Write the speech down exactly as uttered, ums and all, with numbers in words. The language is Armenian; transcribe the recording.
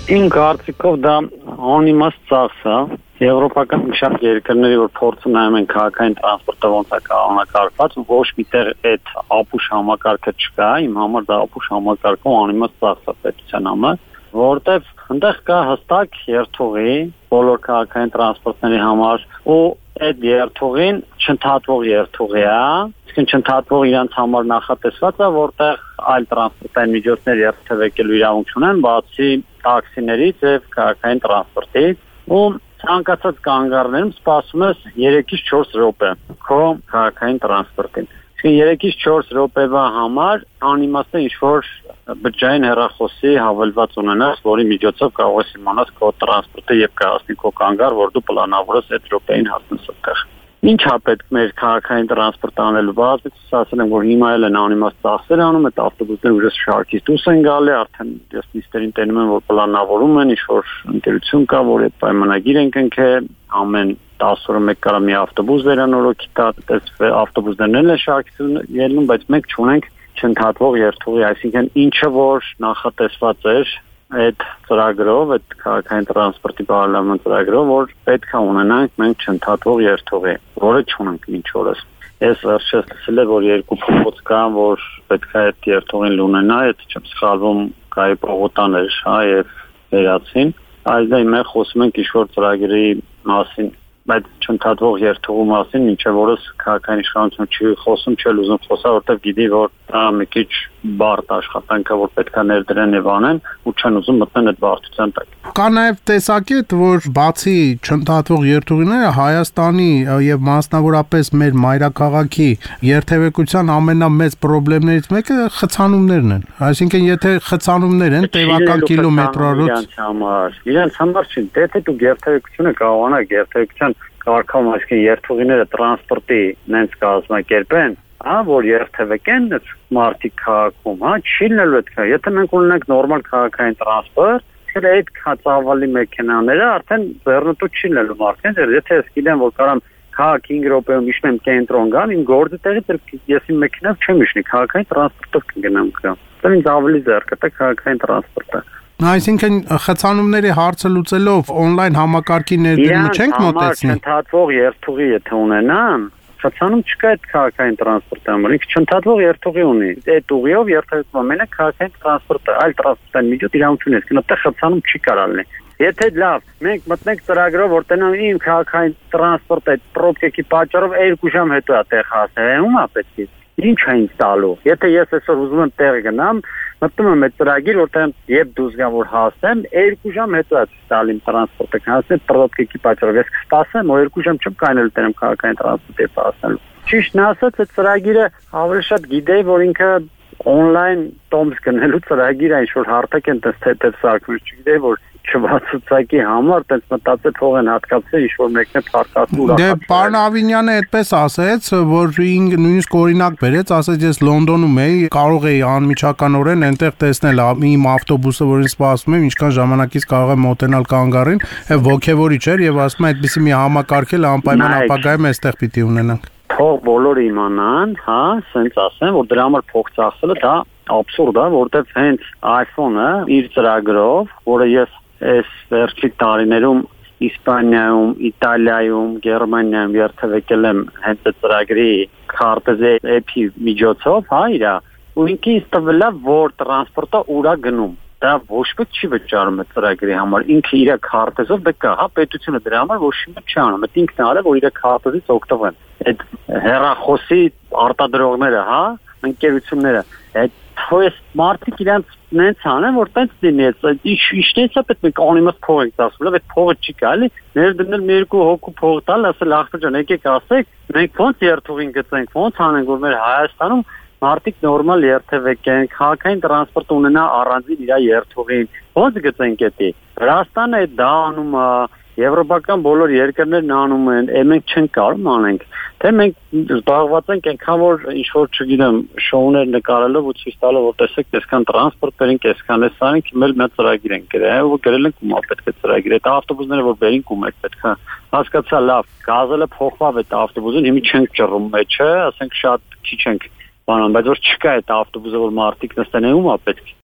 Իմ կարծիքով դա անիմաստ ծախս է։ Եվրոպական շատ երկրների որ փորձում նայում են քաղաքային տրանսպորտը ոնց է կանոնակարգված, ոչ միտեղ այդ ապուշ համակարգը չկա, իմ համար դա ապուշ համակարգը անիմաստ ծախս է պետության համար, որտեվ այնտեղ կա հստակ երթուղի բոլոր քաղաքային տրանսպորտների համար ու այդ երթուղին չընդհատվող երթուղի է, իսկ չընդհատվող իրանց համար նախատեսված է, որտեղ այլ տրանսպորտային միջոցներ երթևեկելու իրավունք չունեն, բացի տաքսիներից եւ քաղաքային տրանսպորտից, ու ցանկացած կանգառներում սպասում ես երեքից չորս րոպե քո քաղաքային տրանսպորտին։ Իսկ երեքից չորս րոպեվա համար անիմաստ է ինչ-որ բջջային հեռախոսի հավելված ունենաս, որի միջոցով կարող ես իմանալ քո տրանսպորտը եւ կհասնի քո կանգառ, որ դու պլանավորես այդ րոպեին հասնես այդտեղ։ Ինչ է պետք մեր քաղաքային տրանսպորտը անելու, բացից ասել եմ, որ հիմա էլ են անիմաստ ծախսեր անում, այդ ավտոբուսները ուժս շարքից դուրս են գալի, արդեն ես նիստերին տենում եմ, որ պլանավորում են, ինչ-որ ընկերություն կա, որ այդ պայմանագիր են կնքել, ամեն տասը օրը մեկ կարա մի ավտոբուս վերանորոգի տա, այս ավտոբուսներն էլ են շարքից ելնում, բայց մենք չունենք չընդհատվող երթուղի, այսինքն ինչը որ նախատեսված էր այդ ծրագրով, այդ քաղաքային տրանսպորտի բարելավման ծրագրով, որ պետք է ունենանք մենք չընդհատվող երթուղի, որը չունենք մինչ օրս։ Ես վերջերս լսել եմ, որ երկու փոխոց կան, որ պետք է այդ երթուղին ունենա, այդ չեմ սխալվում, կայի պողոտաներ, հա, եւ վերացին։ Այդտեղ մենք խոսում ենք ինչ-որ ծրագրի մասին, բայց չընդհատվող երթուղու մասին, ինչը որս քաղաքային իշխանություն չի խոսում, չի ուզում խոսալ, որտեղ գիտի, որ դա մի քիչ բարդ աշխատանք է, որ պետք է ներդրեն եւ անեն, ու չեն ուզում մտնեն այդ բարդության տակ։ Կա նաեւ տեսակետ, որ բացի չընդհատվող երթուղիները Հայաստանի եւ մասնավորապես մեր մայրաքաղաքի երթևեկության ամենամեծ խնդիրներից մեկը խցանումներն են։ Այսինքն, եթե խցանումներ են տևական կիլոմետրարով, իրենց համար չի, եթե դու երթևեկությունը կարողանաս երթևեկության կարգավորում, այսինքն երթուղիները տրանսպորտի նենց կազմակերպեն, հա, որ երթևեկեն մարդիկ քաղաքում, հա, չի լինելու այդ կա։ Եթե մենք ունենանք նորմալ քաղաքային տրանսպորտ, էլ այդ ծավալի մեքենաները արդեն ձեռնտու չի լինելու մարդկանց, եթե ես գիտեմ, որ կարամ քաղաք հինգ րոպեում իջնեմ կենտրոն գամ, իմ գործի տեղից ես իմ մեքենայով չեմ իջնի, քաղաքային տրանսպորտով կգնամ գամ։ Դա ինձ ավելի ձեռք է քաղաքային տրանսպորտը։ Այսինքն խցանումների հարցը լուծելով օնլայն համակարգի ներդրումը չենք մոտեցնի։ Չընդհատվող երթուղի եթե ունենան, խցանում չկա այդ քաղաքային տրանսպորտի համար, ինքը չընդհատվող երթուղի ունի։ Այդ ուղիով երթևեկումը մենակ քաղաքային տրանսպորտը, այլ տրանսպորտային միջոց իրավունք ունի, այդտեղ խցանում չի կարալ լինի։ Եթե լավ, մենք մտնենք ծրագրով, որ տնան իմ քաղաքային տրանսպորտը այդ պրոբկեքի պատճառով երկու ժամ հետո է տեղ հասնել, ում է պետք է։ Ինչ է ինձ տալու։ Եթե ես այսօր ուզում եմ տեղ գնամ, մտնում եմ այդ ծրագիր, որտեղ երբ դուրս գամ որ հասնեմ, երկու ժամ հետո է տալին տրանսպորտը հասնել պրոբկեքի պատճառով։ Ես կսպասեմ, որ երկու ժամ չեմ կանելու տերեմ քաղաքային տրանսպորտի հասնելու։ Ճիշտն ասած, այդ ծրագիրը ավելի շատ գիտեի, որ ինքը օնլայն տոմս գնելու ծրագիր է, ինչ որ հարթակ են տես թեթև սարքում, չգիտեի, որ չվացուցակի համար տես մտածել փող են հատկացել, ինչ որ մեկն է փառկացու ուրախացել։ Դե պարոն Ավինյանը այդպես ասեց, որ նույնիսկ օրինակ բերեց, ասեց ես Լոնդոնում էի, կարող էի անմիջականորեն այնտեղ տեսնել իմ ավտոբուսը, որին սպասում եմ, ինչքան ժամանակից կարող եմ մոտենալ կանգառին, եւ ոգևորիչ էր եւ ասում եմ այդպեսի մի համակարգ էլ անպայման ապագայում այստեղ պիտի ունենանք։ Փող բոլորը իմանան, հա, ասենց ասեմ, որ դրա համար փող ծախսելը դա աբսուրդ է, որտեղ հենց iPhone-ը իր ծրագրով, որը ես այս վերջի տարիներում Իսպանիայում, Իտալիայում, Գերմանիայում երթևեկել եմ հենց այդ ծրագրի քարտեզի էփի միջոցով, հա, իրա, ու ինքը ինձ տվել է, որ տրանսպորտը ուրա գնում։ Դա ոչ մեկ չի վճարում այդ ծրագրի համար, ինքը իր քարտեզով դա կա, հա, պետությունը դրա համար ոչ մի չի անում, այդ ինքն է արել, որ իր քարտեզից օգտվեն։ Այդ հեռախոսի արտադրողները, հա, ընկերությունները, այդ Հոյս մարդիկ իրանց նենց անեն, որ տենց լինի, ինչնից է պետք մենք անիմաստ փող ենք ծախսում, այդ փողը չի գալի, ներդնել մի երկու հոգու փող տալ, ասել ախպեր ջան, եկեք ասեք, մենք ոնց երթուղին գծենք, ոնց անենք, որ մեր Հայաստանում մարդիկ նորմալ երթևեկեն, քաղաքային տրանսպորտ ունենա առանձին իր երթուղին, ոնց գծենք էդի։ Վրաստանը այդ դա անում է, եվրոպական բոլոր երկրներն անում են, է մենք չենք կարող անենք։ Թե մենք զբաղված ենք այնքան որ ինչ որ չգիտեմ, շոուներ նկարելով ու ցույց տալով, որ տեսեք, այսքան տրանսպորտ բերենք, այսքան էս արենք, հիմա մեր ծրագիր ենք գրել, ու գրել ենք ում է պետք է ծրագիր։ Այդ ավտոբուսները որ բերենք ում է պետք է։ Հասկացա, լավ, գազելը փոխվավ այդ ավտոբուսին, հիմա չենք ճռում մեջը, ասենք շատ քիչ ենք բանան, բայց որ չկա այդ ավտոբուսը որ մարդիկ նստեն, ում է պետք։